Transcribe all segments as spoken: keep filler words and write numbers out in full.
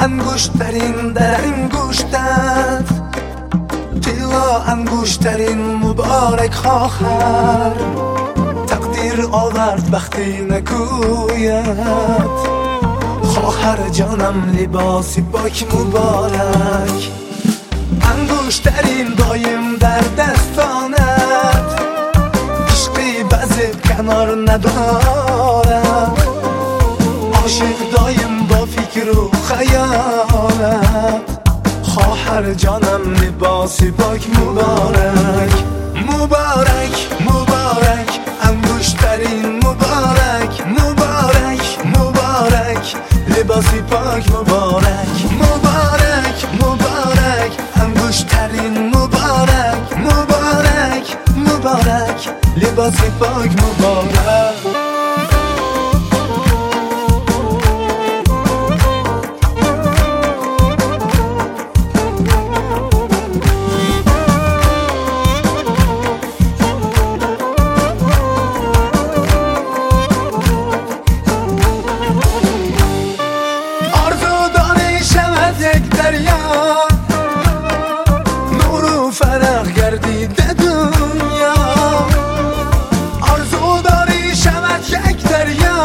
انگشترین در انگشتت، طلا انگشترین مبارک خواهر. تقدیر آورد وقتی نگوید خواهر جانم لباسی پاک مبارک. انگشترین دایم در دستانت، عشقی بعضی کنار ندارد. عاشق دایم با فکر و خیالت، خواهر جانم لباسی پاک مبارک. مبارک مبارک انگشترین مبارک. مبارک مبارک لباسی پاک مبارک. مبارک مبارک انگشترین مبارک. مبارک مبارک لباسی پاک مبارک. نور و فرق گردیده دنیا، آرزو داری شود یک دریا.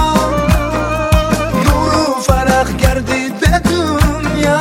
نور و فرق گردیده دنیا،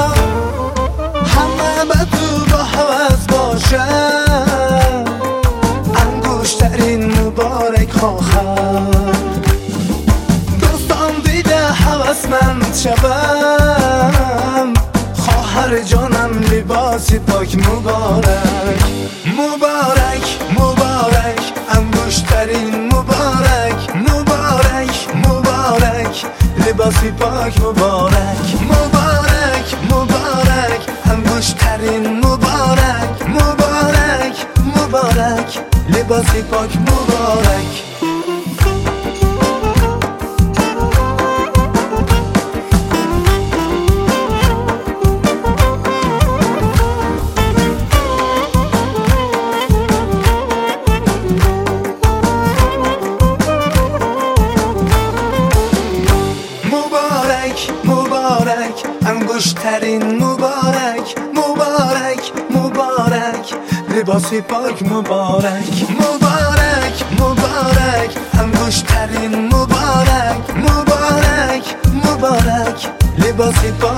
همه به تو با هوس باشد. انگشترین مبارک خواهر، دوستان دیده هوسمند شوم. خواهر جانم لباسی پاک مبارک. مبارک مبارک انگشترین مبارک. مبارک مبارک لباسی پاک مبارک. مبارک مبارک انگشترین مبارک. مبارک مبارک لباسی پاک مبارک. مبارک انگشترین مبارک. مبارک مبارک لباسی پاک مبارک. مبارک مبارک انگشترین مبارک. مبارک مبارک لباسی پاک